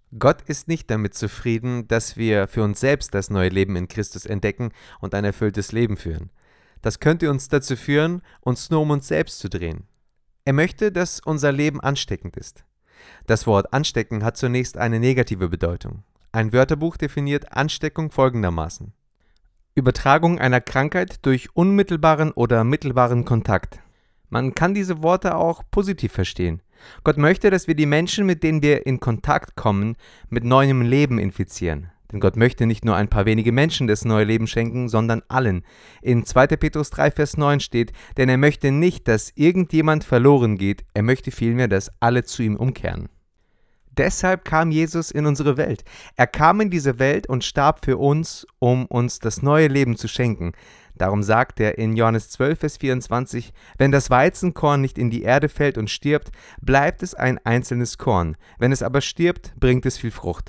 Gott ist nicht damit zufrieden, dass wir für uns selbst das neue Leben in Christus entdecken und ein erfülltes Leben führen. Das könnte uns dazu führen, uns nur um uns selbst zu drehen. Er möchte, dass unser Leben ansteckend ist. Das Wort anstecken hat zunächst eine negative Bedeutung. Ein Wörterbuch definiert Ansteckung folgendermaßen: Übertragung einer Krankheit durch unmittelbaren oder mittelbaren Kontakt. Man kann diese Worte auch positiv verstehen. Gott möchte, dass wir die Menschen, mit denen wir in Kontakt kommen, mit neuem Leben infizieren. Denn Gott möchte nicht nur ein paar wenige Menschen das neue Leben schenken, sondern allen. In 2. Petrus 3, Vers 9 steht: Denn er möchte nicht, dass irgendjemand verloren geht, er möchte vielmehr, dass alle zu ihm umkehren. Deshalb kam Jesus in unsere Welt. Er kam in diese Welt und starb für uns, um uns das neue Leben zu schenken. Darum sagt er in Johannes 12, Vers 24: Wenn das Weizenkorn nicht in die Erde fällt und stirbt, bleibt es ein einzelnes Korn. Wenn es aber stirbt, bringt es viel Frucht.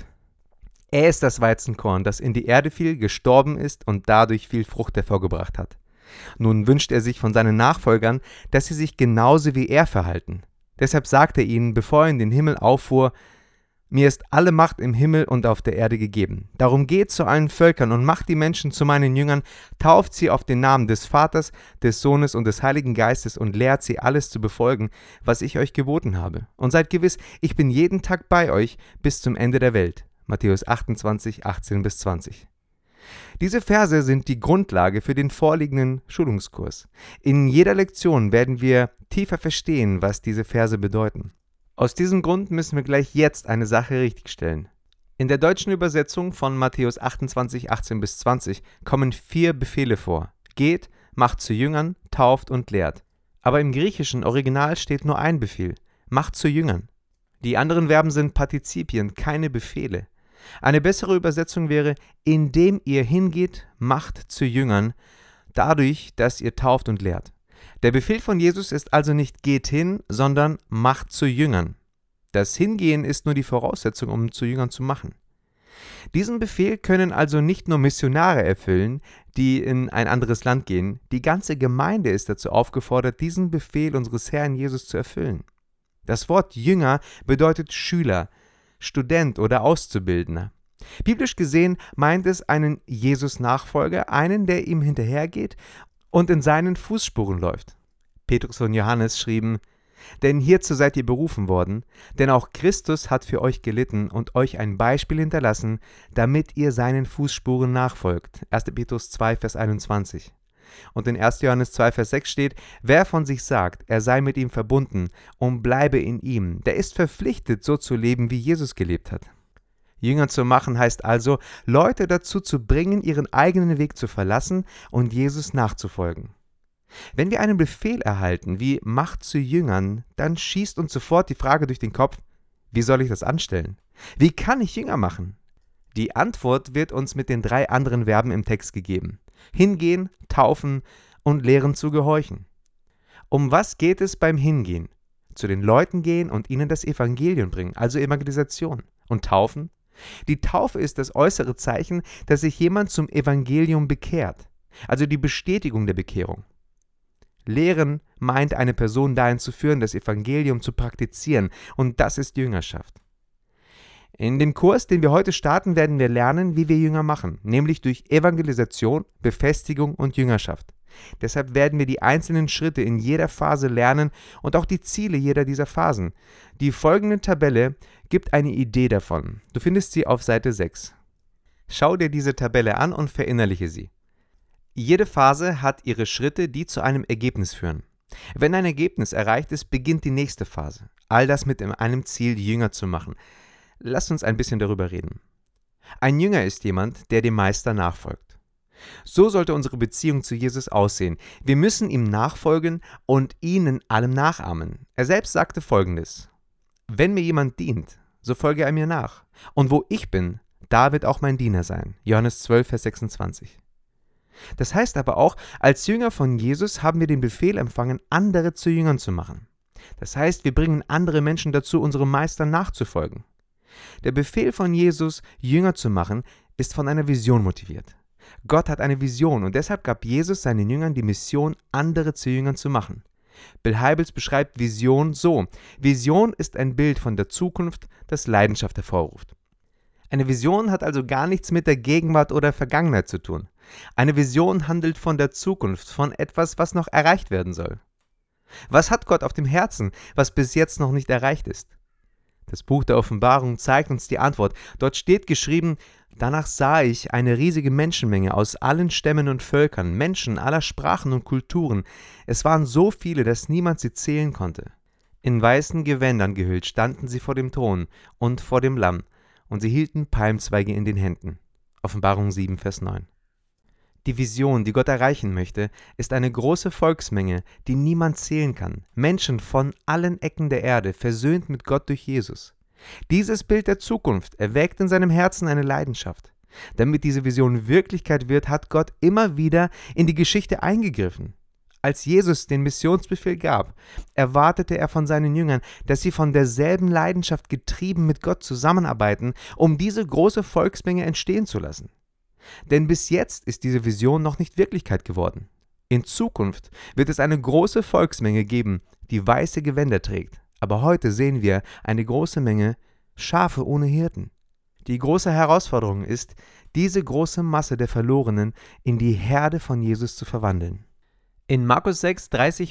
Er ist das Weizenkorn, das in die Erde fiel, gestorben ist und dadurch viel Frucht hervorgebracht hat. Nun wünscht er sich von seinen Nachfolgern, dass sie sich genauso wie er verhalten. Deshalb sagt er ihnen, bevor er in den Himmel auffuhr: Mir ist alle Macht im Himmel und auf der Erde gegeben. Darum geht zu allen Völkern und macht die Menschen zu meinen Jüngern, tauft sie auf den Namen des Vaters, des Sohnes und des Heiligen Geistes und lehrt sie alles zu befolgen, was ich euch geboten habe. Und seid gewiss, ich bin jeden Tag bei euch bis zum Ende der Welt. Matthäus 28, 18-20. Diese Verse sind die Grundlage für den vorliegenden Schulungskurs. In jeder Lektion werden wir tiefer verstehen, was diese Verse bedeuten. Aus diesem Grund müssen wir gleich jetzt eine Sache richtigstellen. In der deutschen Übersetzung von Matthäus 28, 18-20 kommen 4 Befehle vor: Geht, macht zu Jüngern, tauft und lehrt. Aber im griechischen Original steht nur ein Befehl: Macht zu Jüngern. Die anderen Verben sind Partizipien, keine Befehle. Eine bessere Übersetzung wäre: Indem ihr hingeht, macht zu Jüngern, dadurch, dass ihr tauft und lehrt. Der Befehl von Jesus ist also nicht geht hin, sondern macht zu Jüngern. Das Hingehen ist nur die Voraussetzung, um zu Jüngern zu machen. Diesen Befehl können also nicht nur Missionare erfüllen, die in ein anderes Land gehen. Die ganze Gemeinde ist dazu aufgefordert, diesen Befehl unseres Herrn Jesus zu erfüllen. Das Wort Jünger bedeutet Schüler, Student oder Auszubildender. Biblisch gesehen meint es einen Jesus-Nachfolger, einen, der ihm hinterhergeht und in seinen Fußspuren läuft. Petrus und Johannes schrieben: Denn hierzu seid ihr berufen worden, denn auch Christus hat für euch gelitten und euch ein Beispiel hinterlassen, damit ihr seinen Fußspuren nachfolgt. 1. Petrus 2, Vers 21. Und in 1. Johannes 2, Vers 6 steht: Wer von sich sagt, er sei mit ihm verbunden und bleibe in ihm, der ist verpflichtet, so zu leben, wie Jesus gelebt hat. Jünger zu machen heißt also, Leute dazu zu bringen, ihren eigenen Weg zu verlassen und Jesus nachzufolgen. Wenn wir einen Befehl erhalten, wie Macht zu Jüngern, dann schießt uns sofort die Frage durch den Kopf: Wie soll ich das anstellen? Wie kann ich Jünger machen? Die Antwort wird uns mit den 3 anderen Verben im Text gegeben: Hingehen, taufen und lehren zu gehorchen. Um was geht es beim Hingehen? Zu den Leuten gehen und ihnen das Evangelium bringen, also Evangelisation. Und taufen? Die Taufe ist das äußere Zeichen, dass sich jemand zum Evangelium bekehrt, also die Bestätigung der Bekehrung. Lehren meint, eine Person dahin zu führen, das Evangelium zu praktizieren, und das ist Jüngerschaft. In dem Kurs, den wir heute starten, werden wir lernen, wie wir Jünger machen, nämlich durch Evangelisation, Befestigung und Jüngerschaft. Deshalb werden wir die einzelnen Schritte in jeder Phase lernen und auch die Ziele jeder dieser Phasen. Die folgende Tabelle gibt eine Idee davon. Du findest sie auf Seite 6. Schau dir diese Tabelle an und verinnerliche sie. Jede Phase hat ihre Schritte, die zu einem Ergebnis führen. Wenn ein Ergebnis erreicht ist, beginnt die nächste Phase. All das mit einem Ziel, Jünger zu machen. Lass uns ein bisschen darüber reden. Ein Jünger ist jemand, der dem Meister nachfolgt. So sollte unsere Beziehung zu Jesus aussehen. Wir müssen ihm nachfolgen und ihn in allem nachahmen. Er selbst sagte Folgendes: Wenn mir jemand dient, so folge er mir nach. Und wo ich bin, da wird auch mein Diener sein. Johannes 12, Vers 26. Das heißt aber auch, als Jünger von Jesus haben wir den Befehl empfangen, andere zu Jüngern zu machen. Das heißt, wir bringen andere Menschen dazu, unserem Meister nachzufolgen. Der Befehl von Jesus, Jünger zu machen, ist von einer Vision motiviert. Gott hat eine Vision und deshalb gab Jesus seinen Jüngern die Mission, andere zu Jüngern zu machen. Bill Hybels beschreibt Vision so: Vision ist ein Bild von der Zukunft, das Leidenschaft hervorruft. Eine Vision hat also gar nichts mit der Gegenwart oder Vergangenheit zu tun. Eine Vision handelt von der Zukunft, von etwas, was noch erreicht werden soll. Was hat Gott auf dem Herzen, was bis jetzt noch nicht erreicht ist? Das Buch der Offenbarung zeigt uns die Antwort. Dort steht geschrieben: Danach sah ich eine riesige Menschenmenge aus allen Stämmen und Völkern, Menschen aller Sprachen und Kulturen. Es waren so viele, dass niemand sie zählen konnte. In weißen Gewändern gehüllt standen sie vor dem Thron und vor dem Lamm, und sie hielten Palmzweige in den Händen. Offenbarung 7, Vers 9. Die Vision, die Gott erreichen möchte, ist eine große Volksmenge, die niemand zählen kann. Menschen von allen Ecken der Erde, versöhnt mit Gott durch Jesus. Dieses Bild der Zukunft erweckt in seinem Herzen eine Leidenschaft. Damit diese Vision Wirklichkeit wird, hat Gott immer wieder in die Geschichte eingegriffen. Als Jesus den Missionsbefehl gab, erwartete er von seinen Jüngern, dass sie von derselben Leidenschaft getrieben mit Gott zusammenarbeiten, um diese große Volksmenge entstehen zu lassen. Denn bis jetzt ist diese Vision noch nicht Wirklichkeit geworden. In Zukunft wird es eine große Volksmenge geben, die weiße Gewänder trägt. Aber heute sehen wir eine große Menge Schafe ohne Hirten. Die große Herausforderung ist, diese große Masse der Verlorenen in die Herde von Jesus zu verwandeln. In Markus 6,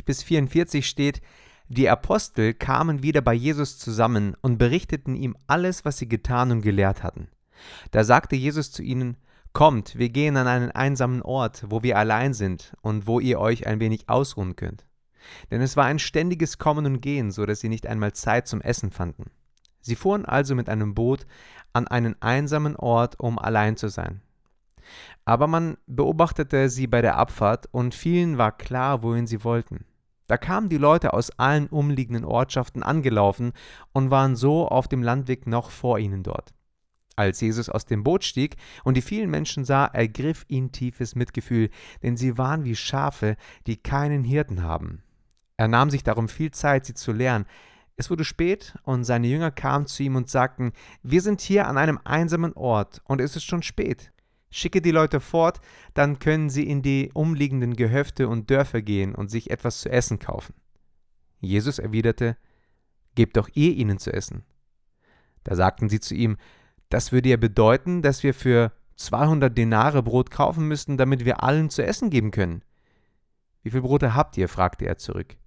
30-44 steht: Die Apostel kamen wieder bei Jesus zusammen und berichteten ihm alles, was sie getan und gelehrt hatten. Da sagte Jesus zu ihnen: Kommt, wir gehen an einen einsamen Ort, wo wir allein sind und wo ihr euch ein wenig ausruhen könnt. Denn es war ein ständiges Kommen und Gehen, so dass sie nicht einmal Zeit zum Essen fanden. Sie fuhren also mit einem Boot an einen einsamen Ort, um allein zu sein. Aber man beobachtete sie bei der Abfahrt und vielen war klar, wohin sie wollten. Da kamen die Leute aus allen umliegenden Ortschaften angelaufen und waren so auf dem Landweg noch vor ihnen dort. Als Jesus aus dem Boot stieg und die vielen Menschen sah, ergriff ihn tiefes Mitgefühl, denn sie waren wie Schafe, die keinen Hirten haben. Er nahm sich darum viel Zeit, sie zu lehren. Es wurde spät und seine Jünger kamen zu ihm und sagten: Wir sind hier an einem einsamen Ort und es ist schon spät. Schicke die Leute fort, dann können sie in die umliegenden Gehöfte und Dörfer gehen und sich etwas zu essen kaufen. Jesus erwiderte: Gebt doch ihr ihnen zu essen. Da sagten sie zu ihm: Das würde ja bedeuten, dass wir für 200 Denare Brot kaufen müssten, damit wir allen zu essen geben können. Wie viel Brote habt ihr? Fragte er zurück.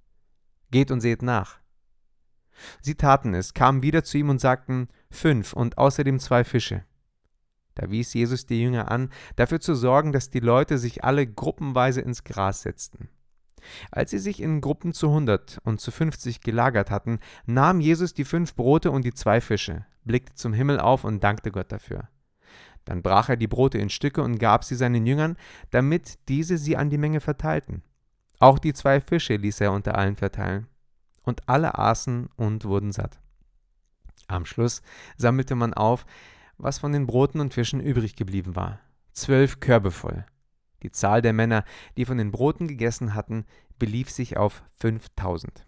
Geht und seht nach. Sie taten es, kamen wieder zu ihm und sagten: 5 und außerdem 2 Fische. Da wies Jesus die Jünger an, dafür zu sorgen, dass die Leute sich alle gruppenweise ins Gras setzten. Als sie sich in Gruppen zu 100 und zu 50 gelagert hatten, nahm Jesus die 5 Brote und die 2 Fische, blickte zum Himmel auf und dankte Gott dafür. Dann brach er die Brote in Stücke und gab sie seinen Jüngern, damit diese sie an die Menge verteilten. Auch die 2 Fische ließ er unter allen verteilen. Und alle aßen und wurden satt. Am Schluss sammelte man auf, was von den Broten und Fischen übrig geblieben war. 12 Körbe voll. Die Zahl der Männer, die von den Broten gegessen hatten, belief sich auf 5000.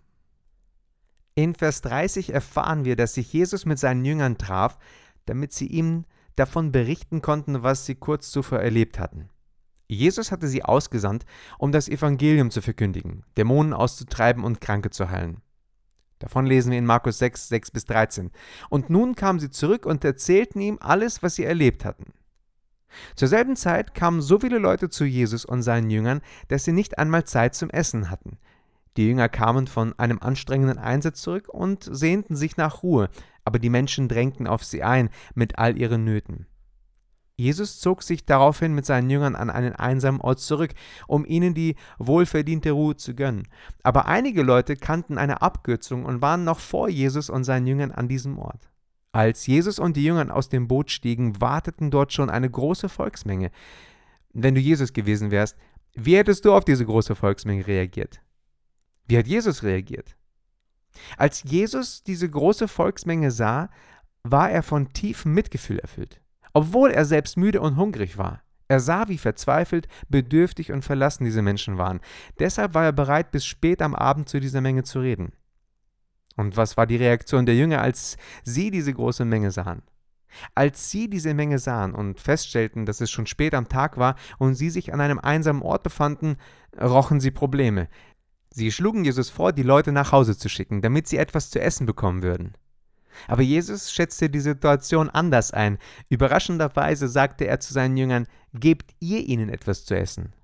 In Vers 30 erfahren wir, dass sich Jesus mit seinen Jüngern traf, damit sie ihm davon berichten konnten, was sie kurz zuvor erlebt hatten. Jesus hatte sie ausgesandt, um das Evangelium zu verkündigen, Dämonen auszutreiben und Kranke zu heilen. Davon lesen wir in Markus 6, 6-13. Und nun kamen sie zurück und erzählten ihm alles, was sie erlebt hatten. Zur selben Zeit kamen so viele Leute zu Jesus und seinen Jüngern, dass sie nicht einmal Zeit zum Essen hatten. Die Jünger kamen von einem anstrengenden Einsatz zurück und sehnten sich nach Ruhe, aber die Menschen drängten auf sie ein mit all ihren Nöten. Jesus zog sich daraufhin mit seinen Jüngern an einen einsamen Ort zurück, um ihnen die wohlverdiente Ruhe zu gönnen. Aber einige Leute kannten eine Abkürzung und waren noch vor Jesus und seinen Jüngern an diesem Ort. Als Jesus und die Jünger aus dem Boot stiegen, warteten dort schon eine große Volksmenge. Wenn du Jesus gewesen wärst, wie hättest du auf diese große Volksmenge reagiert? Wie hat Jesus reagiert? Als Jesus diese große Volksmenge sah, war er von tiefem Mitgefühl erfüllt. Obwohl er selbst müde und hungrig war. Er sah, wie verzweifelt, bedürftig und verlassen diese Menschen waren. Deshalb war er bereit, bis spät am Abend zu dieser Menge zu reden. Und was war die Reaktion der Jünger, als sie diese große Menge sahen? Als sie diese Menge sahen und feststellten, dass es schon spät am Tag war und sie sich an einem einsamen Ort befanden, rochen sie Probleme. Sie schlugen Jesus vor, die Leute nach Hause zu schicken, damit sie etwas zu essen bekommen würden. Aber Jesus schätzte die Situation anders ein. Überraschenderweise sagte er zu seinen Jüngern: Gebt ihr ihnen etwas zu essen.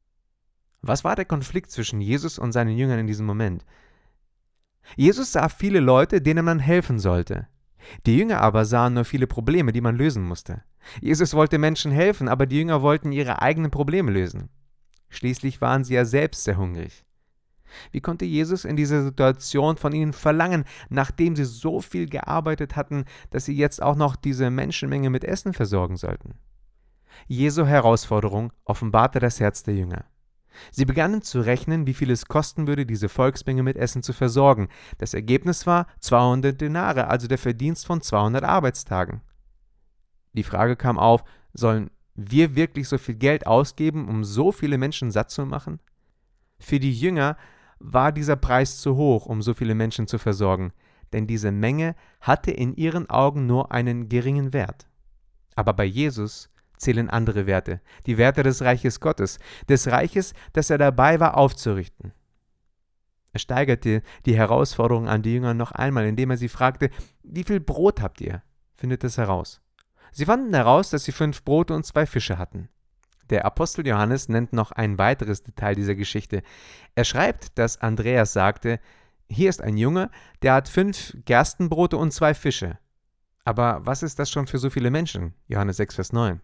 Was war der Konflikt zwischen Jesus und seinen Jüngern in diesem Moment? Jesus sah viele Leute, denen man helfen sollte. Die Jünger aber sahen nur viele Probleme, die man lösen musste. Jesus wollte Menschen helfen, aber die Jünger wollten ihre eigenen Probleme lösen. Schließlich waren sie ja selbst sehr hungrig. Wie konnte Jesus in dieser Situation von ihnen verlangen, nachdem sie so viel gearbeitet hatten, dass sie jetzt auch noch diese Menschenmenge mit Essen versorgen sollten? Jesu Herausforderung offenbarte das Herz der Jünger. Sie begannen zu rechnen, wie viel es kosten würde, diese Volksmenge mit Essen zu versorgen. Das Ergebnis war 200 Denare, also der Verdienst von 200 Arbeitstagen. Die Frage kam auf: Sollen wir wirklich so viel Geld ausgeben, um so viele Menschen satt zu machen? Für die Jünger war dieser Preis zu hoch, um so viele Menschen zu versorgen, denn diese Menge hatte in ihren Augen nur einen geringen Wert. Aber bei Jesus zählen andere Werte, die Werte des Reiches Gottes, des Reiches, das er dabei war aufzurichten. Er steigerte die Herausforderung an die Jünger noch einmal, indem er sie fragte: Wie viel Brot habt ihr? Findet es heraus. Sie fanden heraus, dass sie 5 Brote und 2 Fische hatten. Der Apostel Johannes nennt noch ein weiteres Detail dieser Geschichte. Er schreibt, dass Andreas sagte: Hier ist ein Junge, der hat 5 Gerstenbrote und 2 Fische. Aber was ist das schon für so viele Menschen? Johannes 6, Vers 9.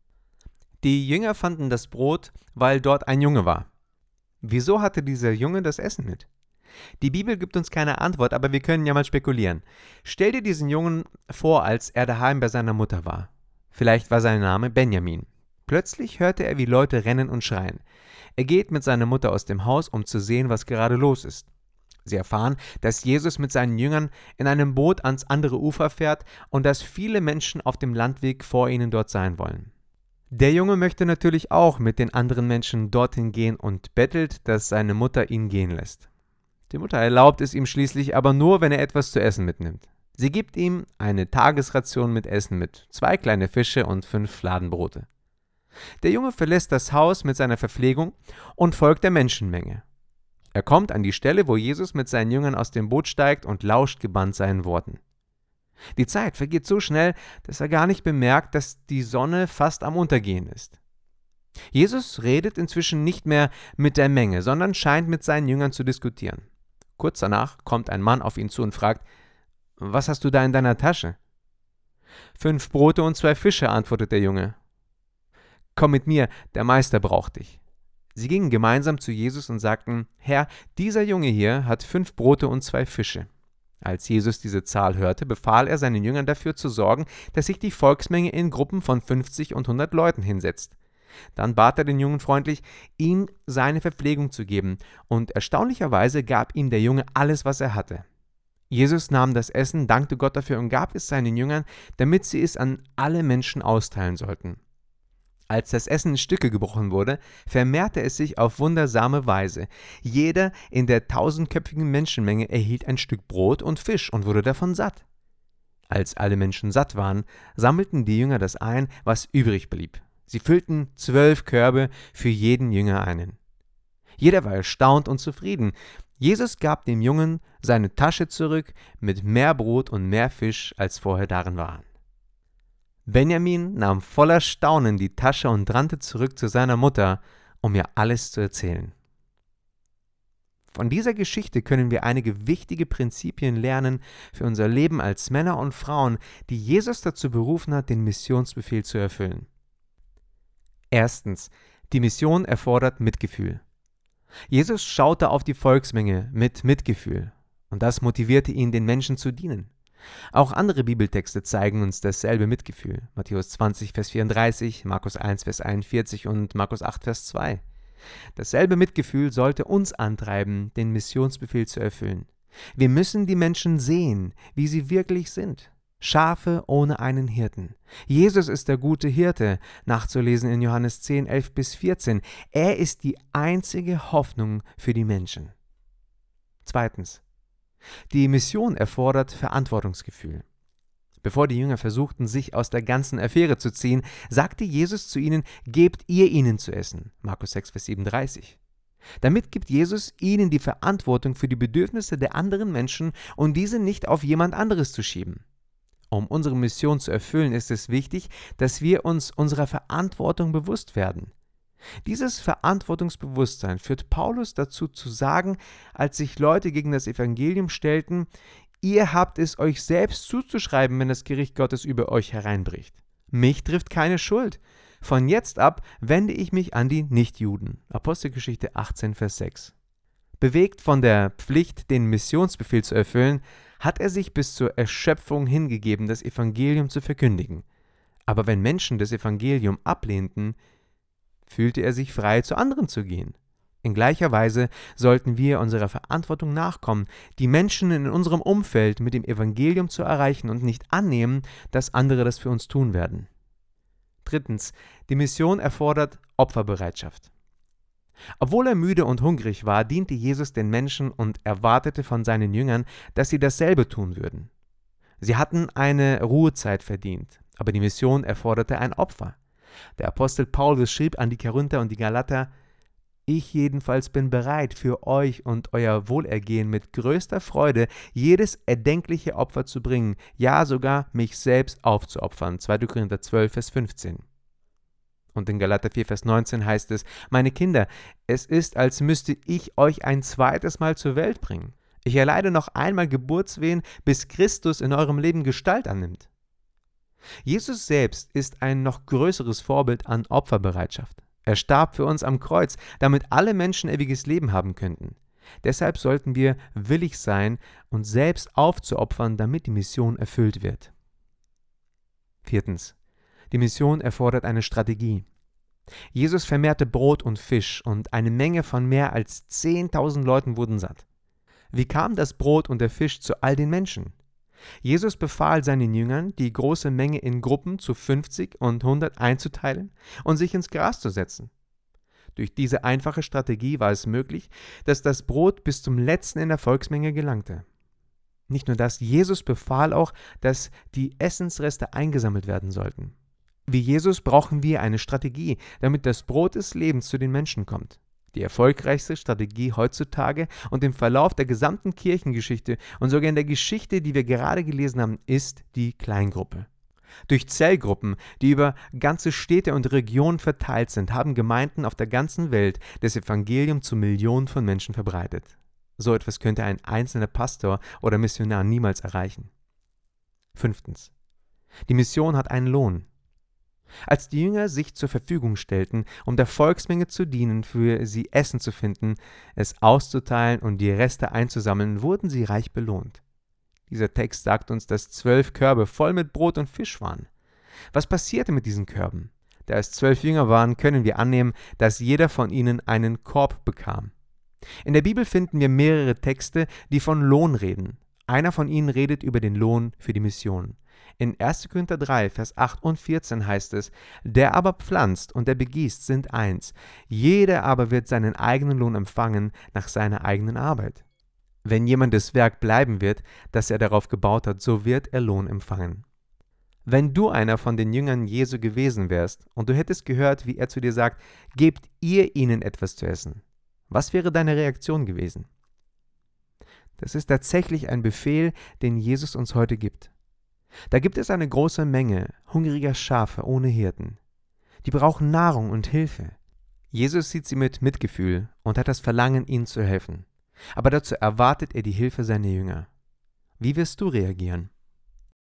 Die Jünger fanden das Brot, weil dort ein Junge war. Wieso hatte dieser Junge das Essen mit? Die Bibel gibt uns keine Antwort, aber wir können ja mal spekulieren. Stell dir diesen Jungen vor, als er daheim bei seiner Mutter war. Vielleicht war sein Name Benjamin. Plötzlich hörte er, wie Leute rennen und schreien. Er geht mit seiner Mutter aus dem Haus, um zu sehen, was gerade los ist. Sie erfahren, dass Jesus mit seinen Jüngern in einem Boot ans andere Ufer fährt und dass viele Menschen auf dem Landweg vor ihnen dort sein wollen. Der Junge möchte natürlich auch mit den anderen Menschen dorthin gehen und bettelt, dass seine Mutter ihn gehen lässt. Die Mutter erlaubt es ihm schließlich, aber nur, wenn er etwas zu essen mitnimmt. Sie gibt ihm eine Tagesration mit Essen mit, 2 kleine Fische und 5 Fladenbrote. Der Junge verlässt das Haus mit seiner Verpflegung und folgt der Menschenmenge. Er kommt an die Stelle, wo Jesus mit seinen Jüngern aus dem Boot steigt und lauscht gebannt seinen Worten. Die Zeit vergeht so schnell, dass er gar nicht bemerkt, dass die Sonne fast am Untergehen ist. Jesus redet inzwischen nicht mehr mit der Menge, sondern scheint mit seinen Jüngern zu diskutieren. Kurz danach kommt ein Mann auf ihn zu und fragt: Was hast du da in deiner Tasche? 5 Brote und 2 Fische, antwortet der Junge. Komm mit mir, der Meister braucht dich. Sie gingen gemeinsam zu Jesus und sagten: Herr, dieser Junge hier hat 5 Brote und 2 Fische. Als Jesus diese Zahl hörte, befahl er seinen Jüngern dafür zu sorgen, dass sich die Volksmenge in Gruppen von 50 und 100 Leuten hinsetzt. Dann bat er den Jungen freundlich, ihm seine Verpflegung zu geben, und erstaunlicherweise gab ihm der Junge alles, was er hatte. Jesus nahm das Essen, dankte Gott dafür und gab es seinen Jüngern, damit sie es an alle Menschen austeilen sollten. Als das Essen in Stücke gebrochen wurde, vermehrte es sich auf wundersame Weise. Jeder in der 1000-köpfigen Menschenmenge erhielt ein Stück Brot und Fisch und wurde davon satt. Als alle Menschen satt waren, sammelten die Jünger das ein, was übrig blieb. Sie füllten 12 Körbe, für jeden Jünger einen. Jeder war erstaunt und zufrieden. Jesus gab dem Jungen seine Tasche zurück mit mehr Brot und mehr Fisch, als vorher darin waren. Benjamin nahm voller Staunen die Tasche und rannte zurück zu seiner Mutter, um ihr alles zu erzählen. Von dieser Geschichte können wir einige wichtige Prinzipien lernen für unser Leben als Männer und Frauen, die Jesus dazu berufen hat, den Missionsbefehl zu erfüllen. Erstens, die Mission erfordert Mitgefühl. Jesus schaute auf die Volksmenge mit Mitgefühl, und das motivierte ihn, den Menschen zu dienen. Auch andere Bibeltexte zeigen uns dasselbe Mitgefühl. Matthäus 20, Vers 34, Markus 1, Vers 41 und Markus 8, Vers 2. Dasselbe Mitgefühl sollte uns antreiben, den Missionsbefehl zu erfüllen. Wir müssen die Menschen sehen, wie sie wirklich sind. Schafe ohne einen Hirten. Jesus ist der gute Hirte, nachzulesen in Johannes 10, 11 bis 14. Er ist die einzige Hoffnung für die Menschen. Zweitens. Die Mission erfordert Verantwortungsgefühl. Bevor die Jünger versuchten, sich aus der ganzen Affäre zu ziehen, sagte Jesus zu ihnen: Gebt ihr ihnen zu essen. Markus 6, Vers 37. Damit gibt Jesus ihnen die Verantwortung für die Bedürfnisse der anderen Menschen und diese nicht auf jemand anderes zu schieben. Um unsere Mission zu erfüllen, ist es wichtig, dass wir uns unserer Verantwortung bewusst werden. Dieses Verantwortungsbewusstsein führt Paulus dazu zu sagen, als sich Leute gegen das Evangelium stellten: Ihr habt es euch selbst zuzuschreiben, wenn das Gericht Gottes über euch hereinbricht. Mich trifft keine Schuld. Von jetzt ab wende ich mich an die Nichtjuden. Apostelgeschichte 18, Vers 6. Bewegt von der Pflicht, den Missionsbefehl zu erfüllen, hat er sich bis zur Erschöpfung hingegeben, das Evangelium zu verkündigen. Aber wenn Menschen das Evangelium ablehnten, fühlte er sich frei, zu anderen zu gehen. In gleicher Weise sollten wir unserer Verantwortung nachkommen, die Menschen in unserem Umfeld mit dem Evangelium zu erreichen und nicht annehmen, dass andere das für uns tun werden. Drittens, die Mission erfordert Opferbereitschaft. Obwohl er müde und hungrig war, diente Jesus den Menschen und erwartete von seinen Jüngern, dass sie dasselbe tun würden. Sie hatten eine Ruhezeit verdient, aber die Mission erforderte ein Opfer. Der Apostel Paulus schrieb an die Korinther und die Galater: Ich jedenfalls bin bereit, für euch und euer Wohlergehen mit größter Freude jedes erdenkliche Opfer zu bringen, ja sogar mich selbst aufzuopfern. 2. Korinther 12, Vers 15. Und in Galater 4, Vers 19 heißt es: Meine Kinder, es ist, als müsste ich euch ein zweites Mal zur Welt bringen. Ich erleide noch einmal Geburtswehen, bis Christus in eurem Leben Gestalt annimmt. Jesus selbst ist ein noch größeres Vorbild an Opferbereitschaft. Er starb für uns am Kreuz, damit alle Menschen ewiges Leben haben könnten. Deshalb sollten wir willig sein, uns selbst aufzuopfern, damit die Mission erfüllt wird. Viertens. Die Mission erfordert eine Strategie. Jesus vermehrte Brot und Fisch und eine Menge von mehr als 10.000 Leuten wurden satt. Wie kam das Brot und der Fisch zu all den Menschen? Jesus befahl seinen Jüngern, die große Menge in Gruppen zu 50 und 100 einzuteilen und sich ins Gras zu setzen. Durch diese einfache Strategie war es möglich, dass das Brot bis zum Letzten in der Volksmenge gelangte. Nicht nur das, Jesus befahl auch, dass die Essensreste eingesammelt werden sollten. Wie Jesus brauchen wir eine Strategie, damit das Brot des Lebens zu den Menschen kommt. Die erfolgreichste Strategie heutzutage und im Verlauf der gesamten Kirchengeschichte und sogar in der Geschichte, die wir gerade gelesen haben, ist die Kleingruppe. Durch Zellgruppen, die über ganze Städte und Regionen verteilt sind, haben Gemeinden auf der ganzen Welt das Evangelium zu Millionen von Menschen verbreitet. So etwas könnte ein einzelner Pastor oder Missionar niemals erreichen. Fünftens. Die Mission hat einen Lohn. Als die Jünger sich zur Verfügung stellten, um der Volksmenge zu dienen, für sie Essen zu finden, es auszuteilen und die Reste einzusammeln, wurden sie reich belohnt. Dieser Text sagt uns, dass 12 Körbe voll mit Brot und Fisch waren. Was passierte mit diesen Körben? Da es 12 Jünger waren, können wir annehmen, dass jeder von ihnen einen Korb bekam. In der Bibel finden wir mehrere Texte, die von Lohn reden. Einer von ihnen redet über den Lohn für die Mission. In 1. Korinther 3, Vers 8 und 14 heißt es: Der aber pflanzt und der begießt sind eins. Jeder aber wird seinen eigenen Lohn empfangen nach seiner eigenen Arbeit. Wenn jemand das Werk bleiben wird, das er darauf gebaut hat, so wird er Lohn empfangen. Wenn du einer von den Jüngern Jesu gewesen wärst und du hättest gehört, wie er zu dir sagt: Gebt ihr ihnen etwas zu essen. Was wäre deine Reaktion gewesen? Das ist tatsächlich ein Befehl, den Jesus uns heute gibt. Da gibt es eine große Menge hungriger Schafe ohne Hirten. Die brauchen Nahrung und Hilfe. Jesus sieht sie mit Mitgefühl und hat das Verlangen, ihnen zu helfen. Aber dazu erwartet er die Hilfe seiner Jünger. Wie wirst du reagieren?